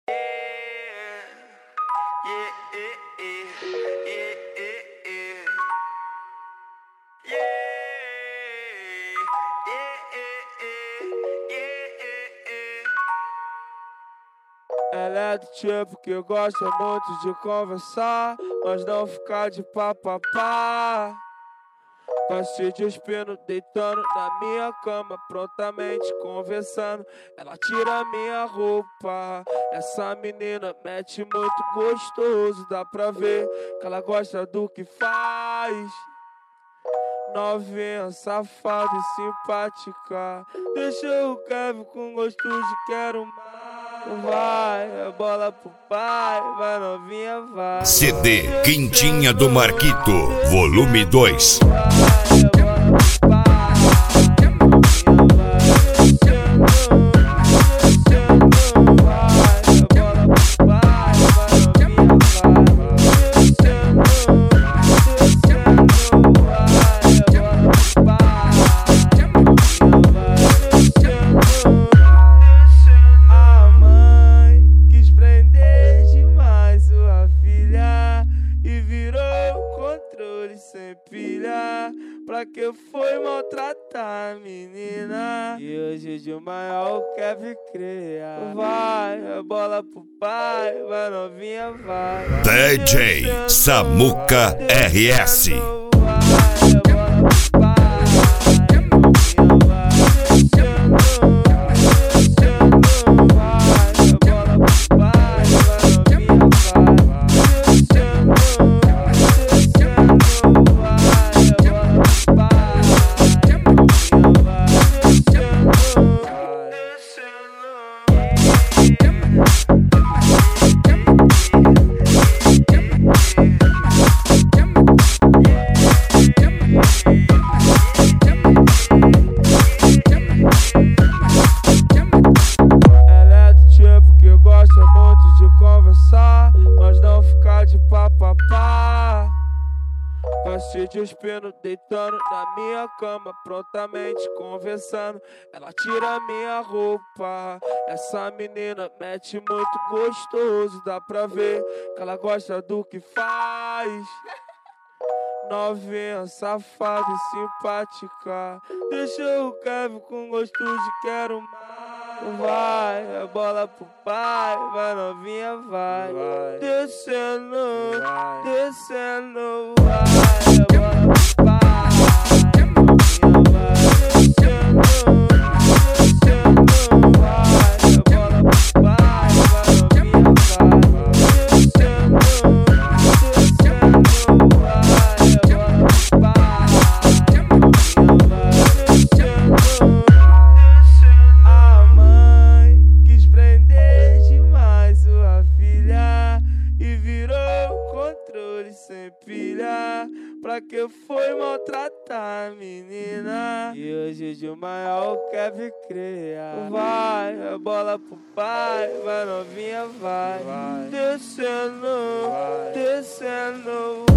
Ela é do tipo que gosta muito de conversar, mas não ficar de papapá. Gosto de espino deitando na minha cama, prontamente conversando. Ela tira minha roupa. Essa menina mete muito gostoso, dá pra ver que ela gosta do que faz. Novinha, safada e simpática. Deixa o Kevin com gosto de quero mais. Vai, a bola pro pai, vai novinha, vai. CD Quintinha do Marquito, volume 2. Sem pilha, pra que foi maltratar a menina? E hoje de manhã o Kevin cria. Vai, a bola pro pai, vai novinha, vai. DJ Samuca RS. Gosto de espino deitando na minha cama, prontamente conversando. Ela tira minha roupa. Essa menina mete muito gostoso, dá pra ver que ela gosta do que faz. Novinha, safada e simpática. Deixa o Kevin com gosto de quero mais. Vai, a bola pro pai, vai novinha, vai. Descendo, descendo, vai, a bola pro pai. Sem pilha, pra que foi maltratar a menina? E hoje de manhã o Kevin cria. Vai, a bola pro pai, vai novinha, vai. Descendo, descendo.